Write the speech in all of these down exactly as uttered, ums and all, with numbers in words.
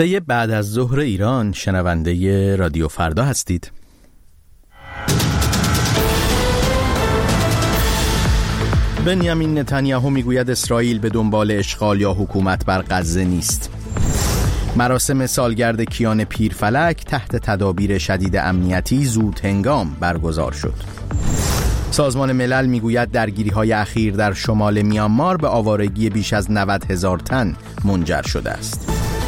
بعد از ظهر ایران شنونده رادیو فردا هستید. بنیامین نتانیاهو میگوید اسرائیل به دنبال اشغال یا حکومت بر غزه نیست. مراسم سالگرد کیان پیرفلک تحت تدابیر شدید امنیتی زود هنگام برگزار شد. سازمان ملل میگوید درگیری‌های اخیر در شمال میانمار به آوارگی بیش از نود هزار تن منجر شده است.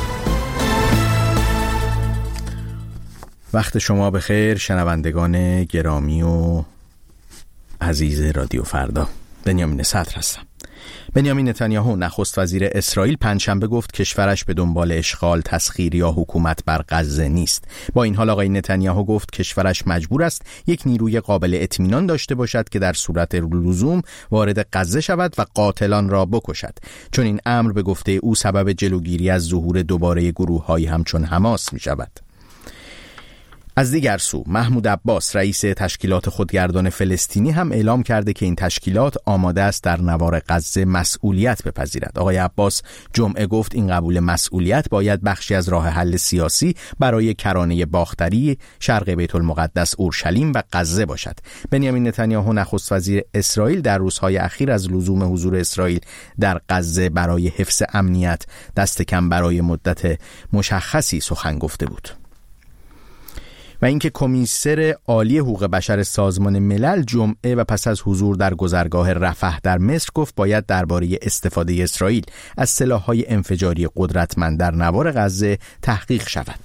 وقت شما بخیر شنوندگان گرامی و عزیز رادیو فردا. بنیامین صدر هستم. بنیامین نتانیاهو نخست وزیر اسرائیل پنجشنبه گفت کشورش به دنبال اشغال، تسخیر یا حکومت بر غزه نیست. با این حال آقای نتانیاهو گفت کشورش مجبور است یک نیروی قابل اطمینان داشته باشد که در صورت لزوم وارد غزه شود و قاتلان را بکشد، چون این امر به گفته او سبب جلوگیری از ظهور دوباره گروه‌هایی همچون حماس می شود. از دیگر سو محمود عباس رئیس تشکیلات خودگردان فلسطینی هم اعلام کرده که این تشکیلات آماده است در نوار غزه مسئولیت بپذیرد. آقای عباس جمعه گفت این قبول مسئولیت باید بخشی از راه حل سیاسی برای کرانه باختری، شرق بیت المقدس، اورشلیم و غزه باشد. بنیامین نتانیاهو نخست وزیر اسرائیل در روزهای اخیر از لزوم حضور اسرائیل در غزه برای حفظ امنیت دست کم برای مدت مشخصی سخن گفته بود. و اینکه کمیسر عالی حقوق بشر سازمان ملل جمعه و پس از حضور در گذرگاه رفح در مصر گفت باید درباره استفاده اسرائیل از سلاح‌های انفجاری قدرتمند در نوار غزه تحقیق شود.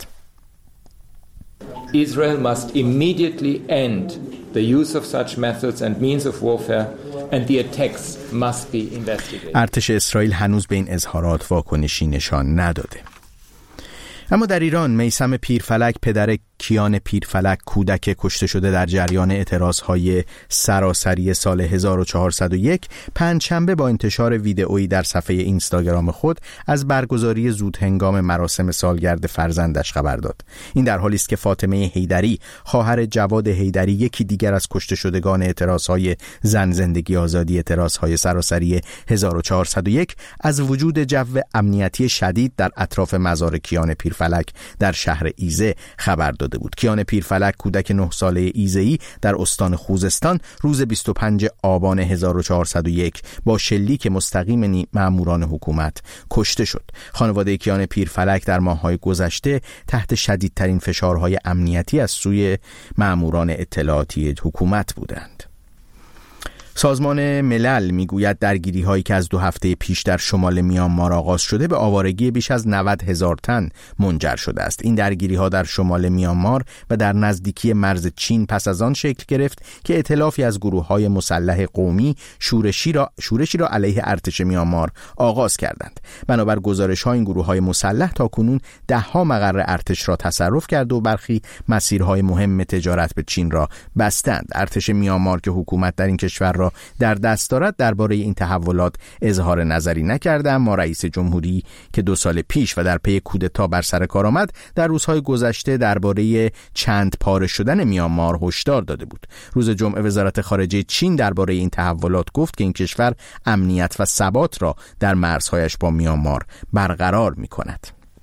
Israel must immediately end the use of such methods and means of warfare and the attacks must be investigated. ارتش اسرائیل هنوز به این اظهارات واکنشی نشان نداده. اما در ایران میثم پیرفلک پدر کیان پیرفلک کودک کشته شده در جریان اعتراضهای سراسری سال هزار و چهارصد و یک پنجشنبه با انتشار ویدئویی در صفحه اینستاگرام خود از برگزاری زودهنگام مراسم سالگرد فرزندش خبر داد. این در حالی است که فاطمه حیدری خواهر جواد حیدری یکی دیگر از کشته شدگان اعتراضهای زن زندگی آزادی اعتراضهای سراسری هزار و چهارصد و یک از وجود جو امنیتی شدید در اطراف مزار کیان پیرفلک در شهر ایزه خبر داد بود. کیان پیرفلک کودک نه ساله ایزه‌ای در استان خوزستان روز بیست و پنجم آبان هزار و چهارصد و یک با شلیک مستقیم ماموران حکومت کشته شد. خانواده کیان پیرفلک در ماه‌های گذشته تحت شدیدترین فشارهای امنیتی از سوی ماموران اطلاعاتی حکومت بودند. سازمان ملل میگوید درگیری هایی که از دو هفته پیش در شمال میانمار آغاز شده به آوارگی بیش از نود هزار تن منجر شده است. این درگیری ها در شمال میانمار و در نزدیکی مرز چین پس از آن شکل گرفت که ائتلافی از گروه های مسلح قومی شورشی را شورشی را علیه ارتش میانمار آغاز کردند. بنابر گزارش ها این گروه های مسلح تاکنون ده ها مقر ارتش را تصرف کرده و برخی مسیرهای مهم تجارت به چین را بستند. ارتش میانمار که حکومت در این کشور را در دست دارد درباره این تحولات اظهار نظری نکرده، اما رئیس جمهوری که دو سال پیش و در پی کودتا بر سر کار آمد در روزهای گذشته درباره چند پاره شدن میانمار هشدار داده بود. روز جمعه وزارت خارجه چین درباره این تحولات گفت که این کشور امنیت و ثبات را در مرزهایش با میانمار برقرار می‌کند.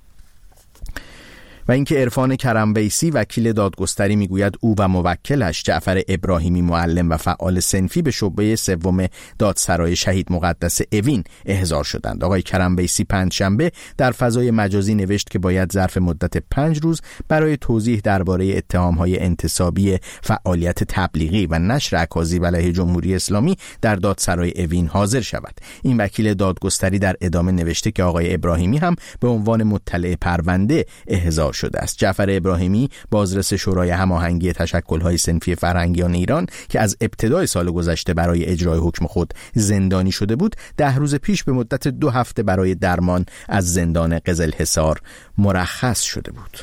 و اینکه عرفان کرمبیسی وکیل دادگستری میگوید او و موکلش جعفر ابراهیمی معلم و فعال صنفی به شعبه سوم دادسرای شهید مقدس اوین احضار شدند. آقای کرمبیسی پنجشنبه در فضای مجازی نوشت که باید ظرف مدت پنج روز برای توضیح درباره اتهام‌های انتصابی فعالیت تبلیغی و نشر اکاذیب علیه جمهوری اسلامی در دادسرای اوین حاضر شود. این وکیل دادگستری در ادامه نوشته که آقای ابراهیمی هم به عنوان مطلع پرونده احضار شده است. جعفر ابراهیمی بازرس شورای هماهنگی تشکل‌های صنفی فرهنگیان ایران که از ابتدای سال گذشته برای اجرای حکم خود زندانی شده بود، ده روز پیش به مدت دو هفته برای درمان از زندان قزلحصار مرخص شده بود.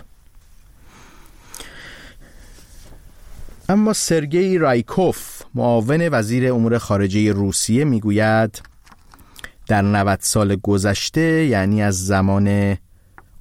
اما سرگئی رایکوف معاون وزیر امور خارجه روسیه میگوید در نود سال گذشته، یعنی از زمان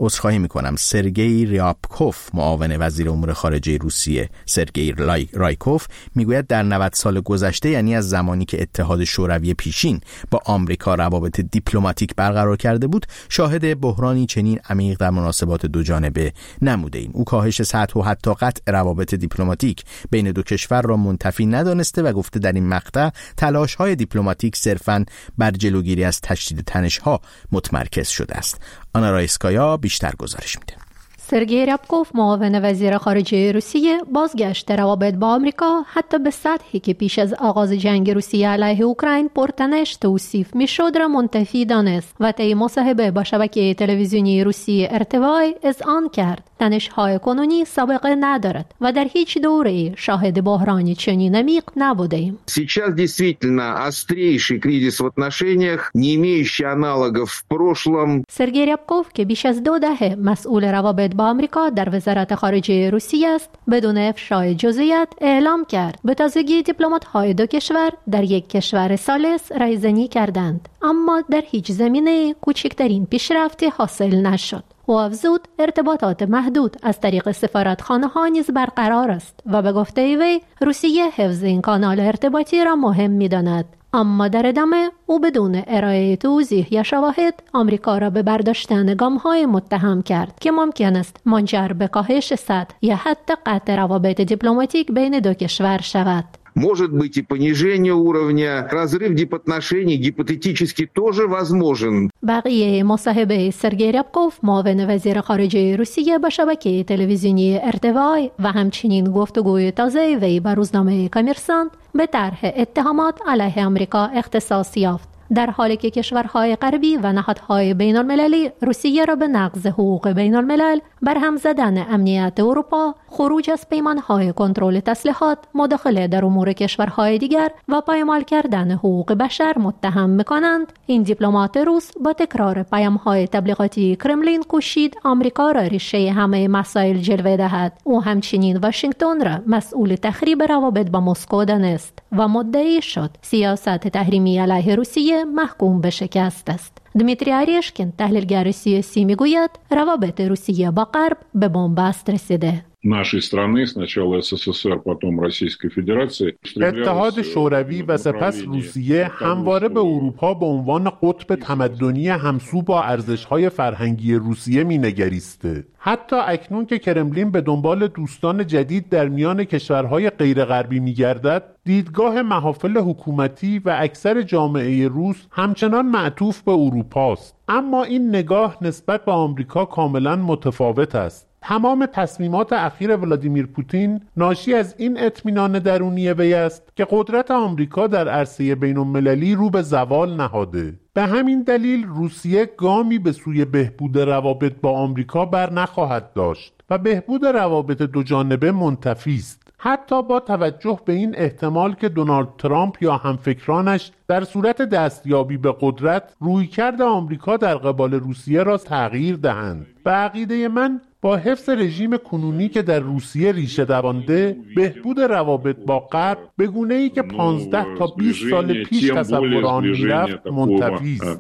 عذرخواهی میکنم سرگئی ریابکوف معاون وزیر امور خارجه روسیه سرگئی رایکوف میگوید در نود سال گذشته، یعنی از زمانی که اتحاد شوروی پیشین با آمریکا روابط دیپلماتیک برقرار کرده بود، شاهد بحرانی چنین عمیق در مناسبات دو جانبه نموده ایم. او کاهش سطح و حتی قطع روابط دیپلماتیک بین دو کشور را منتفی ندانسته و گفته در این مقطع تلاش‌های دیپلماتیک صرفاً بر جلوگیری از تشدید تنش‌ها متمرکز شده است. آنا رایسکایا بیشتر گزارش میده. سرگئی ریابکوف معاون وزیر خارجه روسیه بازگشت روابط با آمریکا حتی به سطحی که پیش از آغاز جنگ روسیه علیه اوکراین پرتنش توصیف میشد را منتفی دانست و طی مصاحبه با شبکه تلویزیونی روسیه ارتوای اذعان کرد تنش‌های کنونی سابقه ندارد و در هیچ دوره‌ای شاهد بحرانی چنین عمیق نبودیم. Сейчас действительно острейший кризис в отношениях, не имеющий аналогов в прошлом. سرگئی ریابکوف که بیش از دو دهه مسئول روابط با آمریکا در وزارت خارجه روسیه است، بدون افشای جزئیات اعلام کرد به تازگی دیپلمات‌های دو کشور در یک کشور ثالث رایزنی کردند، اما در هیچ زمینه کوچکترین پیشرفتی حاصل نشد. و افزود ارتباطات محدود از طریق سفارتخانه‌ها نیز برقرار است و به گفته وی روسیه حفظ این کانال ارتباطی را مهم می‌داند. اما در ادامه او بدون ارائه توضیح یا شواهد آمریکا را به برداشتن گام‌های متهم کرد که ممکن است منجر به کاهش سطح یا حتی قطع روابط دیپلماتیک بین دو کشور شود. Может быть и понижение уровня, разрыв дипотношений гипотетически тоже возможен. بقیه مصاحبه سرگئی ریابکوف معاون وزیر خارجه روسیه با شبکه تلویزیونی ارتوای و همچنین گفتگوی تازه وی با روزنامه کامرسانت به طرح اتهامات علیه آمریکا اختصاص یافت، در حالی که کشورهای غربی و نهادهای بین المللی روسیه را به نقض حقوق بین الملل، برهم زدن امنیت اروپا، خروج از پیمانهای کنترل تسلیحات، مداخله در امور کشورهای دیگر و پایمال کردن حقوق بشر متهم می‌کنند. این دیپلمات روس با تکرار پیام‌های تبلیغاتی کرملین کوشید آمریکا را ریشه همه مسائل جلوه دهد. او همچنین واشنگتن را مسئول تخریب روابط با مسکو دانست و مدعی شد سیاست تحریمی علیه روسیه محکوم به شکست است. دمیتری آریشکین تحلیلگر سیاسی میگوید روابط روسیه با غرب به بنبست رسیده. нашей страны, сначала СССР, потом Российской Федерации. اتحاد شوروی و سپس روسیه همواره به اروپا به عنوان قطب تمدنی همسو با ارزش‌های فرهنگی روسیه می‌نگریسته. حتی اکنون که کرملین به دنبال دوستان جدید در میان کشورهای غیر غربی می‌گردد، دیدگاه محافل حکومتی و اکثر جامعه روس همچنان معطوف به اروپاست. اما این نگاه نسبت به آمریکا کاملاً متفاوت است. تمام تصمیمات اخیر ولادیمیر پوتین ناشی از این اطمینان درونی وی است که قدرت آمریکا در عرصه بین‌المللی رو به زوال نهاده. به همین دلیل روسیه گامی به سوی بهبود روابط با آمریکا بر نخواهد داشت و بهبود روابط دو جانبه منتفی است. حتی با توجه به این احتمال که دونالد ترامپ یا همفکرانش در صورت دستیابی به قدرت رویکرد آمریکا در قبال روسیه را تغییر دهند. به عقیده من با حفظ رژیم کنونی که در روسیه ریشه دوانده، بهبود روابط با غرب به گونه‌ای که پانزده تا بیست سال پیش تصور آن می‌رفت منتفی است.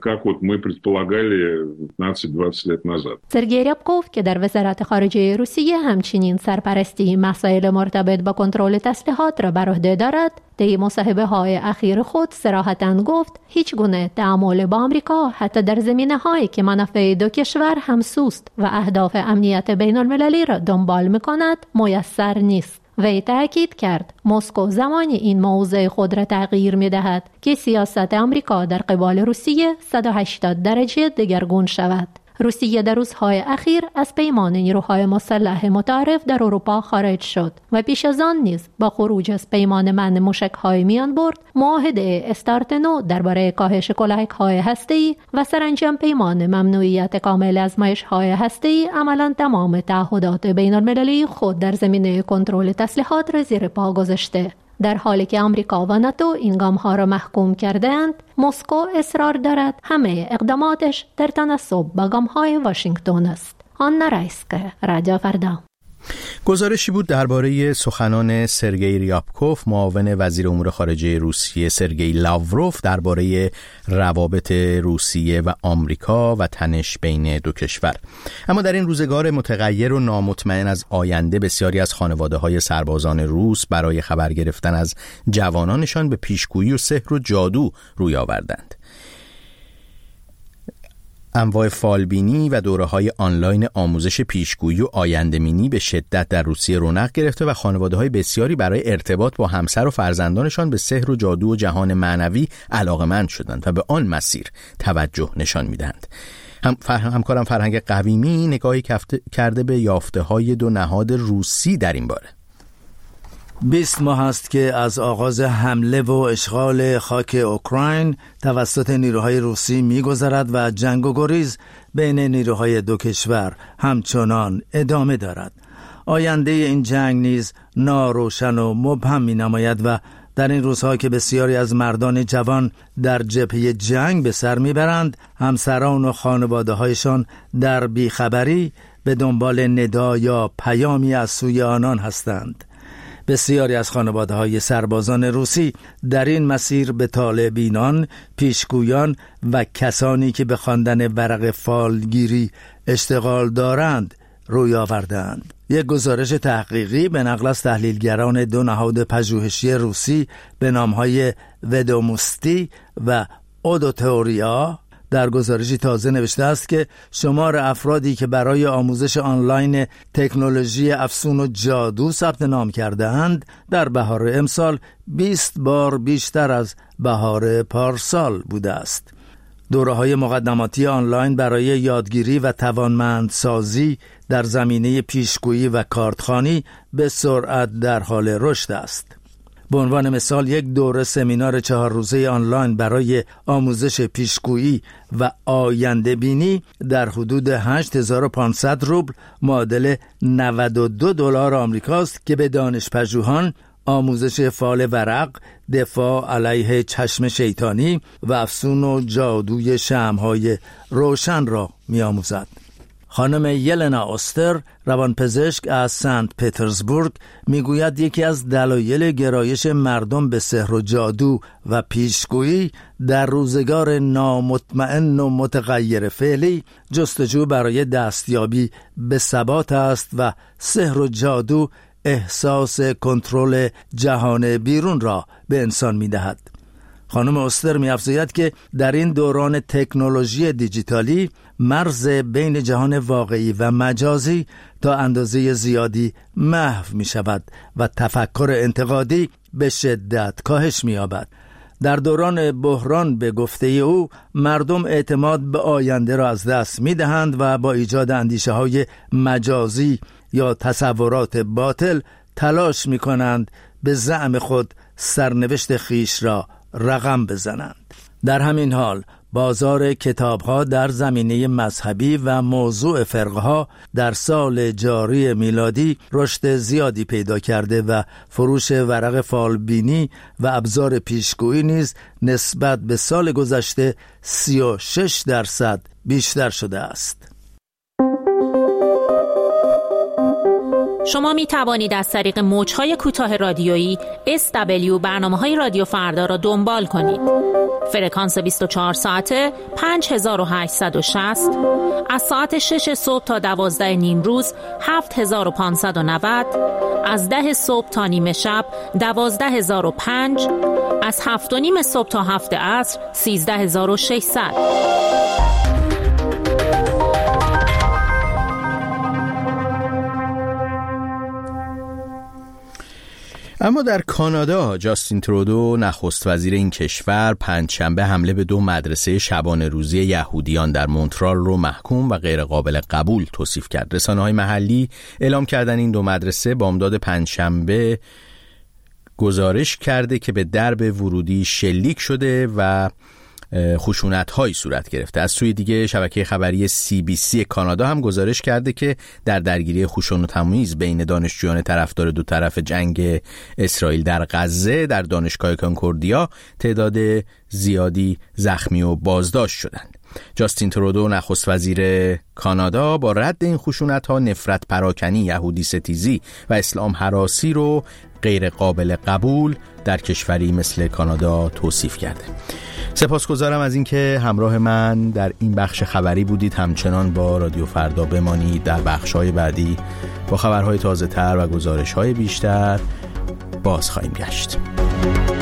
سرگئی ریابکوف که در وزارت خارجه روسیه همچنین سرپرستی مسائل مرتبط با کنترل تسلیحات را بر عهده دارد، در مصاحبه‌های اخیر خود صراحتاً گفت هیچ گونه تعامل با آمریکا حتی در زمینه‌هایی که منافع دو کشور همسوست و اهداف امنیت بین المللی را دنبال می‌کند میسر نیست. وی تأکید کرد مسکو زمانی این موضع خود را تغییر می‌دهد که سیاست آمریکا در قبال روسیه صد و هشتاد درجه دگرگون شود. روسیه در روزهای اخیر از پیمان نیروهای مسلح متعارف در اروپا خارج شد و پیش از آن نیز با خروج از پیمان منع موشک‌های میان برد، معاهده استارت نو درباره کاهش کلاهک‌های هسته‌ای و سرانجام پیمان ممنوعیت کامل آزمایش‌های هسته‌ای عملاً تمام تعهدات بین‌المللی خود در زمینه کنترل تسلیحات را زیر پا گذاشته. در حالی که آمریکا و ناتو این گام‌ها را محکوم کردند، مسکو اصرار دارد همه اقداماتش در تناسب با گام‌های واشنگتن است. آنا رایسکایا، رادیو فردا. گزارشی بود درباره سخنان سرگئی ریابکوف، معاون وزیر امور خارجه روسیه سرگئی لاوروف، درباره روابط روسیه و آمریکا و تنش بین دو کشور. اما در این روزگار متغیر و نامطمئن از آینده، بسیاری از خانواده‌های سربازان روس برای خبر گرفتن از جوانانشان به پیشگویی و سحر و جادو روی آوردند. انواع فالبینی و دوره‌های آنلاین آموزش پیشگویی و آینده‌بینی به شدت در روسیه رونق گرفته و خانواده‌های بسیاری برای ارتباط با همسر و فرزندانشان به سحر و جادو و جهان معنوی علاقه‌مند شدند و به آن مسیر توجه نشان می‌دهند. هم همکارم فرهنگ قویمی نگاهی کرده به یافته‌های دو نهاد روسی در این باره. بیست ماه است که از آغاز حمله و اشغال خاک اوکراین توسط نیروهای روسی می‌گذرد و جنگ و گریز بین نیروهای دو کشور همچنان ادامه دارد. آینده این جنگ نیز ناروشن و مبهم می‌نماید و در این روزها که بسیاری از مردان جوان در جبهه جنگ به سر میبرند، همسران و خانواده‌هایشان در بیخبری به دنبال ندا یا پیامی از سوی آنان هستند. بسیاری از خانواده‌های سربازان روسی در این مسیر به طالبینان، پیشگویان و کسانی که به خواندن ورق فالگیری اشتغال دارند روی آوردند. یک گزارش تحقیقی به نقل از تحلیلگران دو نهاد پژوهشی روسی به نام‌های ودوموستی و اودوتوریا در گزارشی تازه نوشته است که شمار افرادی که برای آموزش آنلاین تکنولوژی افسون و جادو ثبت نام کرده‌اند در بهار امسال بیست بار بیشتر از بهار پارسال بوده است. دوره‌های مقدماتی آنلاین برای یادگیری و توانمندسازی در زمینه پیشگویی و کارتخوانی به سرعت در حال رشد است. به عنوان مثال یک دوره سمینار چهار روزه آنلاین برای آموزش پیشگویی و آینده بینی در حدود هشت هزار و پانصد روبل معادل نود و دو دلار آمریکاست که به دانشپژوهان آموزش فال ورق، دفاع علیه چشم شیطانی و افسون و جادوی شمع‌های روشن را می آموزد. خانم یلنا اوستر، روانپزشک از سنت پترزبورگ، میگوید یکی از دلایل گرایش مردم به سحر و جادو و پیشگویی در روزگار نامطمئن و متغیر فعلی جستجو برای دستیابی به ثبات است و سحر و جادو احساس کنترل جهان بیرون را به انسان می‌دهد. خانم اوستر می‌افزاید که در این دوران تکنولوژی دیجیتالی مرز بین جهان واقعی و مجازی تا اندازه زیادی محو می‌شود و تفکر انتقادی به شدت کاهش می‌یابد. در دوران بحران به گفته او مردم اعتماد به آینده را از دست می‌دهند و با ایجاد اندیشه‌های مجازی یا تصورات باطل تلاش می‌کنند به زعم خود سرنوشت خیش را رقم بزنند. در همین حال بازار کتاب‌ها در زمینه مذهبی و موضوع فرقه‌ها در سال جاری میلادی رشد زیادی پیدا کرده و فروش ورق فالبینی و ابزار پیشگویی نیز نسبت به سال گذشته سی و شش درصد بیشتر شده است. شما می توانید از طریق موج‌های کوتاه رادیویی اس دبلیو برنامه‌های رادیو فردا را دنبال کنید. فرکانس بیست و چهار ساعته پنج هزار و هشتصد و شصت، از ساعت شش صبح تا دوازده نیم روز هفت هزار و پانصد و نود، از ده صبح تا نیمه شب دوازده هزار و پنج، از هفت و نیم صبح تا هفت عصر سیزده هزار و ششصد. اما در کانادا جاستین ترودو نخست وزیر این کشور پنجشنبه حمله به دو مدرسه شبانه روزی یهودیان در مونترال رو محکوم و غیر قابل قبول توصیف کرد. رسانه‌های محلی اعلام کردن این دو مدرسه بامداد پنجشنبه گزارش کرده که به درب ورودی شلیک شده و خشونت‌هایی صورت گرفته. از سوی دیگه شبکه خبری سی بی سی کانادا هم گزارش کرده که در درگیری خشونت و تمیز بین دانشجویان طرفدار دو طرف جنگ اسرائیل در غزه در دانشگاه کانکوردیا تعداد زیادی زخمی و بازداشت شدند. جاستین ترودو نخست وزیر کانادا با رد این خشونت‌ها نفرت پراکنی، یهودی ستیزی و اسلام هراسی رو غیر قابل قبول در کشوری مثل کانادا توصیف کرده. سپاسگزارم از اینکه همراه من در این بخش خبری بودید. همچنان با رادیو فردا بمانید. در بخش‌های بعدی با خبرهای تازه‌تر و گزارش‌های بیشتر باز خواهیم گشت.